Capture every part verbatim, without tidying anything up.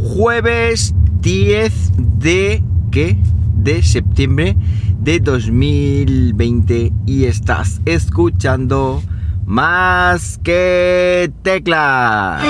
jueves diez de... ¿qué? de septiembre de dos mil veinte y estás escuchando Más que Teclas.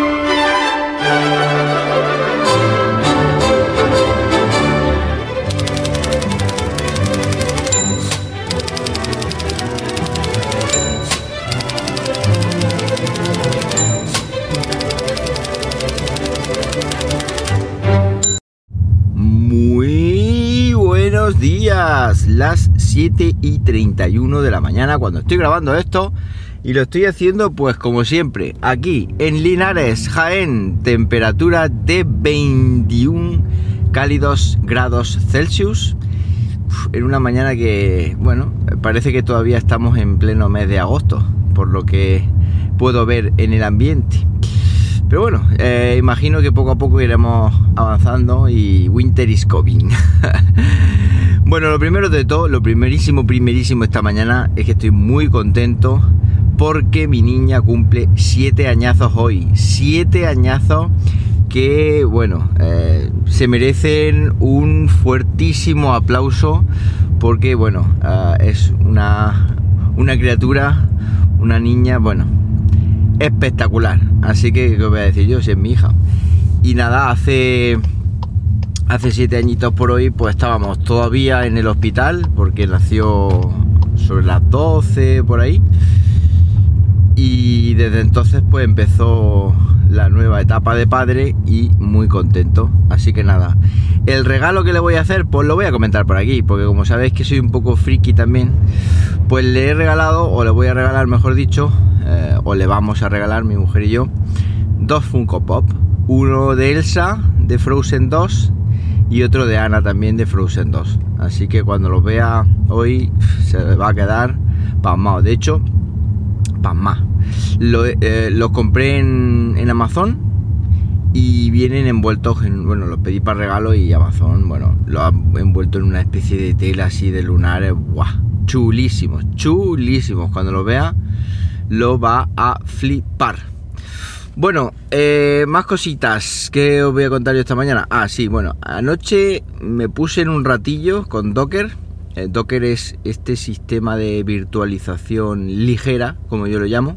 Buenos días, las siete y treinta y uno de la mañana cuando estoy grabando esto y lo estoy haciendo pues como siempre aquí en Linares, Jaén, temperatura de veintiún cálidos grados Celsius en una mañana que, bueno, parece que todavía estamos en pleno mes de agosto por lo que puedo ver en el ambiente. Pero bueno, eh, imagino que poco a poco iremos avanzando y winter is coming. Bueno, lo primero de todo, lo primerísimo, primerísimo esta mañana es que estoy muy contento porque mi niña cumple siete añazos hoy. Siete añazos que, bueno, eh, se merecen un fuertísimo aplauso porque, bueno, uh, es una, una criatura, una niña, bueno, espectacular. Así que, ¿qué os voy a decir yo? Si es mi hija. Y nada, hace... Hace siete añitos por hoy, pues estábamos todavía en el hospital, porque nació sobre las doce, por ahí. Y desde entonces, pues empezó la nueva etapa de padre y muy contento. Así que nada, el regalo que le voy a hacer, pues lo voy a comentar por aquí, porque como sabéis que soy un poco friki también, pues le he regalado, o le voy a regalar, mejor dicho, eh, o le vamos a regalar, mi mujer y yo, dos Funko Pop. Uno de Elsa, de Frozen dos, y otro de Anna también de Frozen dos. Así que cuando los vea hoy se va a quedar pasmado. De hecho, pasmado. Lo, eh, los compré en, en Amazon y vienen envueltos en... Bueno, los pedí para regalo y Amazon, bueno, lo ha envuelto en una especie de tela así de lunares. ¡Guau! Chulísimos, chulísimos. Cuando los vea lo va a flipar. Bueno, eh, más cositas que os voy a contar yo esta mañana. Ah, sí, bueno, anoche me puse en un ratillo con Docker. eh, Docker es este sistema de virtualización ligera, como yo lo llamo.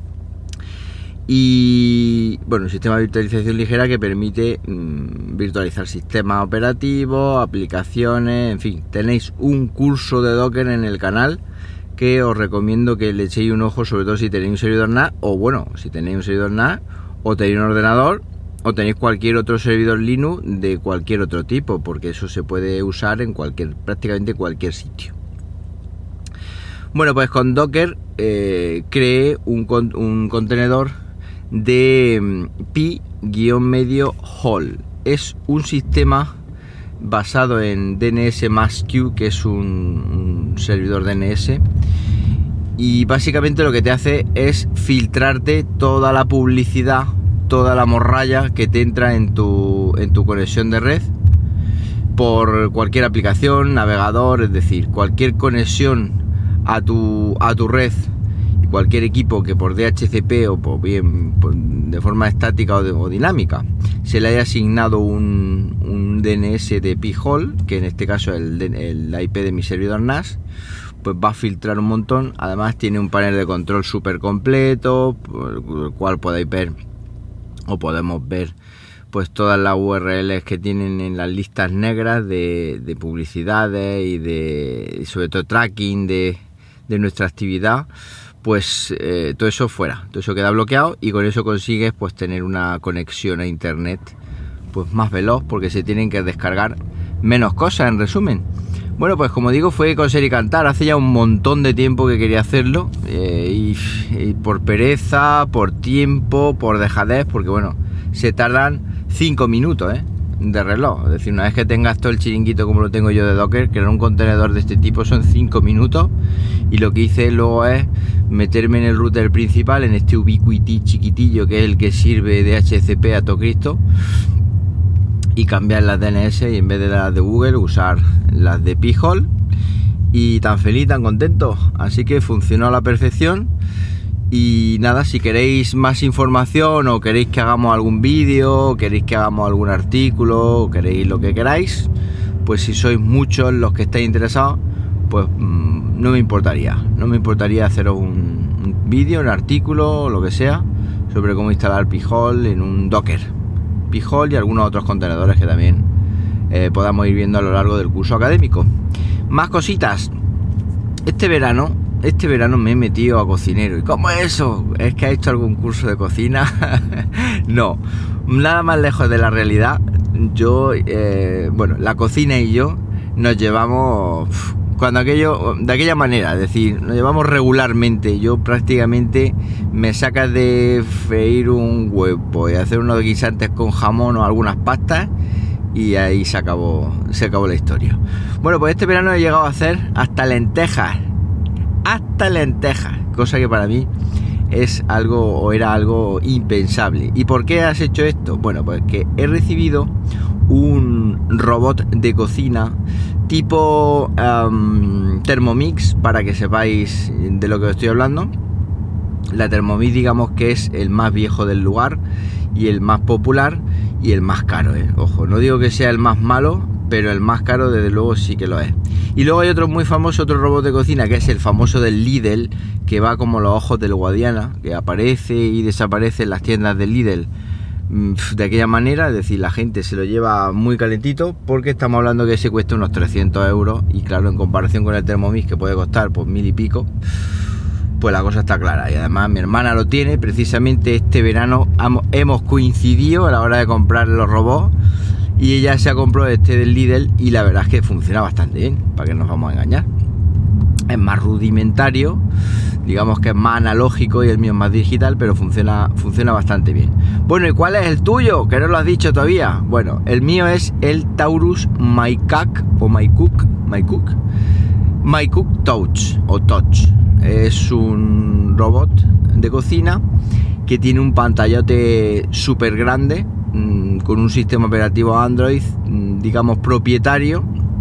Y bueno, un sistema de virtualización ligera que permite mmm, virtualizar sistemas operativos, aplicaciones, en fin. Tenéis un curso de Docker en el canal que os recomiendo que le echéis un ojo, sobre todo si tenéis un servidor N A S, o bueno, si tenéis un servidor N A S, o tenéis un ordenador, o tenéis cualquier otro servidor Linux de cualquier otro tipo, porque eso se puede usar en cualquier, prácticamente cualquier sitio. Bueno, pues con Docker eh, creé un, un contenedor de pi-medio hall. Es un sistema basado en D N S más Q, que es un, un servidor D N S, y básicamente lo que te hace es filtrarte toda la publicidad, toda la morralla que te entra en tu, en tu conexión de red por cualquier aplicación, navegador, es decir, cualquier conexión a tu, a tu red y cualquier equipo que por D H C P o por bien por, de forma estática o, de, o dinámica se le haya asignado un, un D N S de pi-hall, que en este caso es el, el I P de mi servidor N A S, pues va a filtrar un montón. Además tiene un panel de control súper completo, por el cual podéis ver o podemos ver pues todas las U R Ls que tienen en las listas negras de, de publicidades y de y sobre todo tracking de, de nuestra actividad. Pues eh, todo eso fuera, todo eso queda bloqueado, y con eso consigues pues tener una conexión a internet pues más veloz, porque se tienen que descargar menos cosas, en resumen. Bueno, pues como digo, fue coser y cantar. Hace ya un montón de tiempo que quería hacerlo, eh, y, y por pereza, por tiempo, por dejadez, porque bueno, se tardan cinco minutos ¿eh? de reloj. Es decir, una vez que tengas todo el chiringuito como lo tengo yo de Docker, crear un contenedor de este tipo son cinco minutos, y lo que hice luego es meterme en el router principal, en este Ubiquiti chiquitillo que es el que sirve de D H C P a todo Cristo, y cambiar las D N S, y en vez de las de Google usar las de pi-hall, y tan feliz, tan contento. Así que funcionó a la perfección Y nada, si queréis más información o queréis que hagamos algún vídeo, o queréis que hagamos algún artículo, o queréis lo que queráis, pues si sois muchos los que estáis interesados, pues mmm, no me importaría, no me importaría haceros un, un vídeo, un artículo o lo que sea sobre cómo instalar Pi-hole en un Docker, Pi-hole y algunos otros contenedores que también eh, podamos ir viendo a lo largo del curso académico. Más cositas. Este verano, este verano me he metido a cocinero. ¿Y cómo es eso? ¿Es que ha hecho algún curso de cocina? No, nada más lejos de la realidad. Yo, eh, bueno, la cocina y yo nos llevamos cuando aquello, de aquella manera, es decir, nos llevamos regularmente. Yo prácticamente me sacas de freír un huevo y hacer unos guisantes con jamón o algunas pastas y ahí se acabó, se acabó la historia. Bueno, pues este verano he llegado a hacer hasta lentejas, hasta lentejas, cosa que para mí es algo o era algo impensable. ¿Y por qué has hecho esto? Bueno, pues que he recibido un robot de cocina tipo um, Thermomix, para que sepáis de lo que os estoy hablando. La Thermomix, digamos que es el más viejo del lugar y el más popular y el más caro, ¿eh? Ojo, no digo que sea el más malo, pero el más caro desde luego sí que lo es. Y luego hay otro muy famoso, otro robot de cocina, que es el famoso del Lidl, que va como los ojos del Guadiana, que aparece y desaparece en las tiendas del Lidl de aquella manera, es decir, la gente se lo lleva muy calentito, porque estamos hablando que se cuesta unos trescientos euros, y claro, en comparación con el Thermomix, que puede costar pues mil y pico, pues la cosa está clara. Y además mi hermana lo tiene, precisamente este verano hemos coincidido a la hora de comprar los robots, y ella se ha comprado este del Lidl y la verdad es que funciona bastante bien, para que nos vamos a engañar. Es más rudimentario, digamos que es más analógico, y el mío es más digital, pero funciona, funciona bastante bien. Bueno, ¿y cuál es el tuyo? Que no lo has dicho todavía. Bueno, el mío es el Taurus MyCook o MyCook, MyCook, MyCook Touch o Touch. Es un robot de cocina que tiene un pantallote súper grande, mmm, con un sistema operativo Android, mmm, digamos propietario,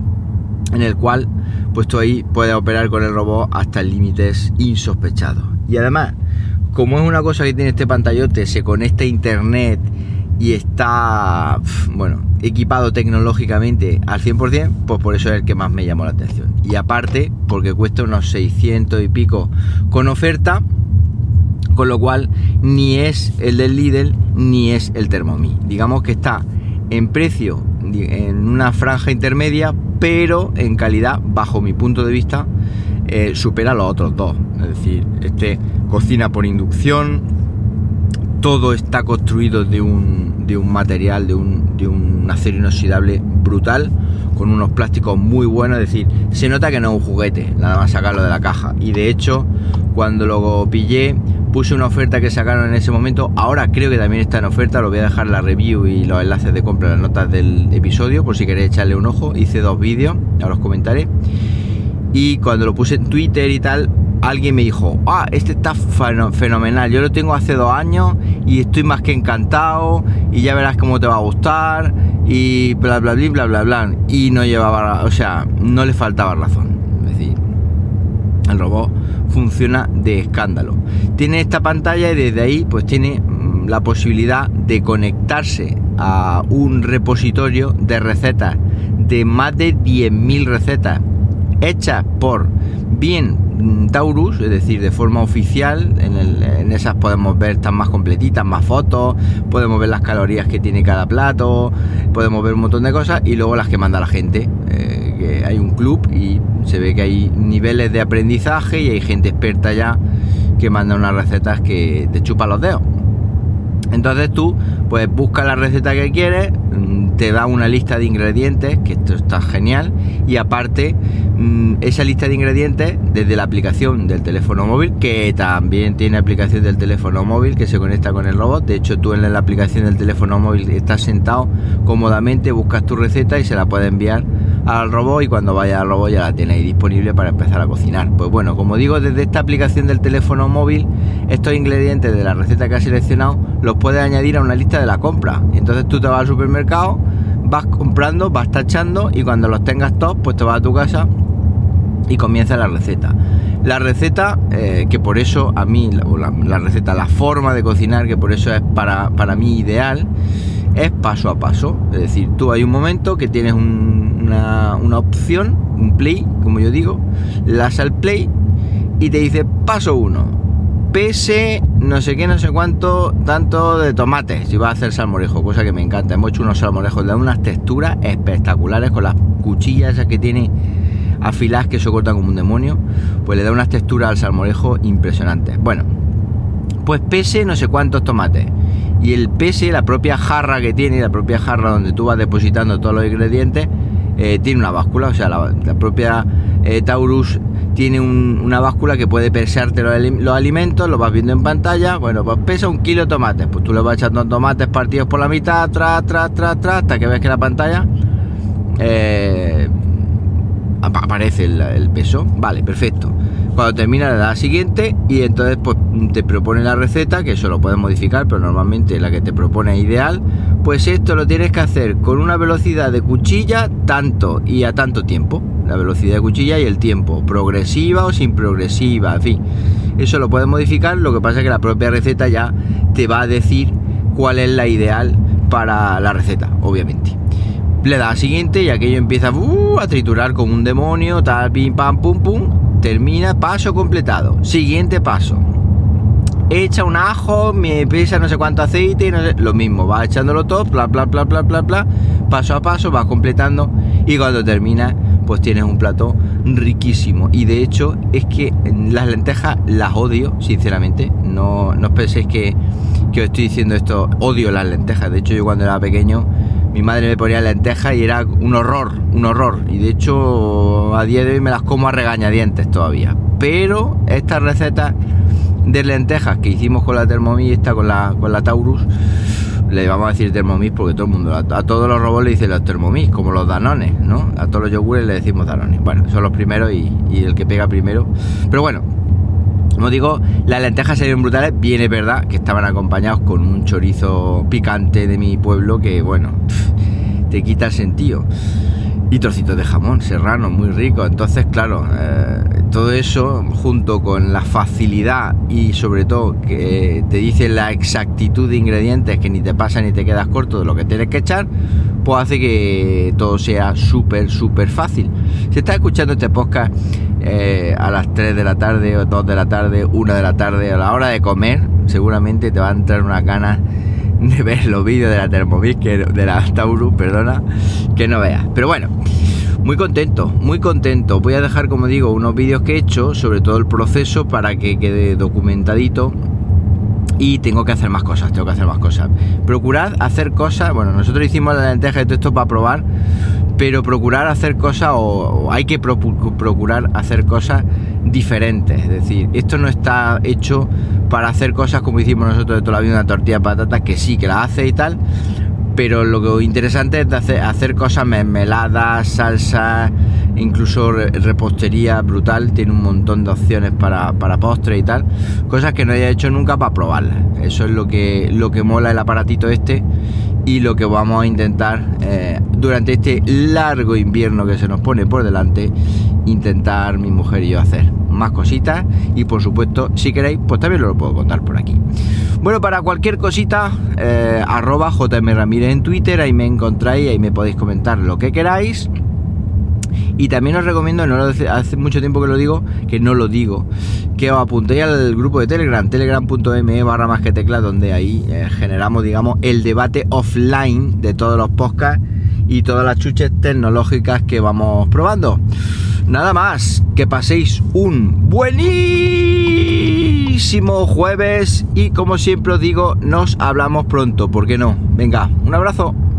en el cual pues tú ahí puedes operar con el robot hasta límites insospechados. Y además, como es una cosa que tiene este pantallote, se conecta a internet y está, bueno, equipado tecnológicamente al cien por ciento, pues por eso es el que más me llamó la atención. Y aparte, porque cuesta unos seiscientos y pico con oferta, con lo cual ni es el del Lidl ni es el Thermomix. Digamos que está en precio en una franja intermedia, pero en calidad, bajo mi punto de vista, eh, supera a los otros dos. Es decir, este cocina por inducción, todo está construido de un, de un material, de un, de un acero inoxidable brutal, con unos plásticos muy buenos. Es decir, se nota que no es un juguete, nada más sacarlo de la caja. Y de hecho, cuando lo pillé, puse una oferta que sacaron en ese momento. Ahora creo que también está en oferta. Lo voy a dejar la review y los enlaces de compra en las notas del episodio, por si queréis echarle un ojo. Hice dos vídeos, ahora os comentaré. Y cuando lo puse en Twitter y tal, alguien me dijo: ah, este está fenomenal, yo lo tengo hace dos años y estoy más que encantado, y ya verás cómo te va a gustar, y bla bla bla bla bla bla. Y no llevaba, o sea, no le faltaba razón. Es decir, el robot funciona de escándalo. Tiene esta pantalla y desde ahí pues tiene mmm, la posibilidad de conectarse a un repositorio de recetas, de más de diez mil recetas hechas por bien Taurus, es decir, de forma oficial. En, el, en esas podemos ver, están más completitas, más fotos, podemos ver las calorías que tiene cada plato, podemos ver un montón de cosas, y luego las que manda la gente, eh, que hay un club y se ve que hay niveles de aprendizaje y hay gente experta ya que manda unas recetas que te chupa los dedos. Entonces tú pues buscas la receta que quieres, te da una lista de ingredientes, que esto está genial, y aparte esa lista de ingredientes desde la aplicación del teléfono móvil, que también tiene aplicación del teléfono móvil que se conecta con el robot. De hecho, tú en la aplicación del teléfono móvil estás sentado cómodamente, buscas tu receta y se la puedes enviar al robot, y cuando vaya al robot ya la tienes ahí disponible para empezar a cocinar. Pues bueno, como digo, desde esta aplicación del teléfono móvil, estos ingredientes de la receta que has seleccionado los puedes añadir a una lista de la compra. Entonces tú te vas al supermercado, vas comprando, vas tachando, y cuando los tengas todos, pues te vas a tu casa y comienza la receta. La receta, eh, que por eso a mí, la, la receta, la forma de cocinar, que por eso es para, para mí ideal, es paso a paso. Es decir, tú hay un momento que tienes un, una, una opción, un play, como yo digo, le das al play y te dice paso uno, pese no sé qué, no sé cuánto, tanto de tomates, si vas a hacer salmorejo, cosa que me encanta. Hemos hecho unos salmorejos de unas texturas espectaculares con las cuchillas esas que tiene afiladas, que se cortan como un demonio, pues le da unas texturas al salmorejo impresionantes. Bueno, pues pese no sé cuántos tomates, y el pese, la propia jarra que tiene, la propia jarra donde tú vas depositando todos los ingredientes, eh, tiene una báscula, o sea, la, la propia eh, Taurus tiene un, una báscula que puede pesarte los, los alimentos, lo vas viendo en pantalla. Bueno, pues pesa un kilo de tomates, pues tú le vas echando tomates partidos por la mitad, tras, tras, tras, tras, hasta que ves que la pantalla eh, aparece el, el peso. Vale, perfecto. Cuando termina le das a siguiente y entonces pues te propone la receta, que eso lo puedes modificar, pero normalmente la que te propone es ideal. Pues esto lo tienes que hacer con una velocidad de cuchilla tanto y a tanto tiempo. La velocidad de cuchilla y el tiempo, progresiva o sin progresiva, en fin, eso lo puedes modificar. Lo que pasa es que la propia receta ya te va a decir cuál es la ideal para la receta, obviamente. Le das a siguiente y aquello empieza uh, a triturar como un demonio, tal, pim, pam, pum, pum. Termina, paso completado. Siguiente paso, echa un ajo, me pesa no sé cuánto aceite, no sé, lo mismo, va echándolo todo, bla, bla, bla, bla, bla, bla, paso a paso, vas completando y cuando termina, pues tienes un plato riquísimo. Y de hecho, es que las lentejas las odio, sinceramente. No, no os penséis que, que os estoy diciendo esto, odio las lentejas. De hecho, yo cuando era pequeño, mi madre me ponía lentejas y era un horror, un horror. Y de hecho, a día de hoy me las como a regañadientes todavía. Pero estas recetas de lentejas que hicimos con la Thermomix, esta con la, con la Taurus, le vamos a decir Thermomix porque todo el mundo, a, a todos los robots le dicen los Thermomix, como los Danones, ¿no? A todos los yogures le decimos Danones. Bueno, son los primeros y, y el que pega primero. Pero bueno, como digo, las lentejas serían brutales. Bien, es verdad que estaban acompañados con un chorizo picante de mi pueblo que, bueno, te quita el sentido. Y trocitos de jamón serrano muy rico. Entonces, claro, eh, todo eso junto con la facilidad y sobre todo que te dice la exactitud de ingredientes, que ni te pasa ni te quedas corto de lo que tienes que echar, pues hace que todo sea súper, súper fácil. Si estás escuchando este podcast eh, a las tres de la tarde o dos de la tarde, una de la tarde, a la hora de comer, seguramente te va a entrar unas ganas de ver los vídeos de la Thermomix, que, de la Taurus, perdona, que no veas. Pero bueno, muy contento, muy contento. Voy a dejar, como digo, unos vídeos que he hecho, sobre todo el proceso, para que quede documentadito. Y tengo que hacer más cosas, tengo que hacer más cosas. Procurad hacer cosas, bueno, nosotros hicimos la lenteja y todo esto para probar, pero procurar hacer cosas, o, o hay que pro, procurar hacer cosas diferentes. Es decir, esto no está hecho para hacer cosas como hicimos nosotros de toda la vida, una tortilla de patatas, que sí, que la hace y tal, pero lo que interesante es de hacer, hacer cosas, mermeladas, salsas, incluso repostería brutal. Tiene un montón de opciones para, para postre y tal, cosas que no haya hecho nunca para probarlas. Eso es lo que, lo que mola el aparatito este y lo que vamos a intentar eh, durante este largo invierno que se nos pone por delante, intentar mi mujer y yo hacer más cositas. Y por supuesto, si queréis, pues también lo puedo contar por aquí. Bueno, para cualquier cosita, eh, arroba jm ramírez en Twitter, ahí me encontráis, ahí me podéis comentar lo que queráis. Y también os recomiendo, no lo, hace mucho tiempo que lo digo, que no lo digo, que os apuntéis al grupo de Telegram, telegram.me barra más que tecla, donde ahí eh, generamos, digamos, el debate offline de todos los podcasts y todas las chuches tecnológicas que vamos probando. Nada más, que paséis un buenísimo jueves y, como siempre os digo, nos hablamos pronto, ¿por qué no? Venga, un abrazo.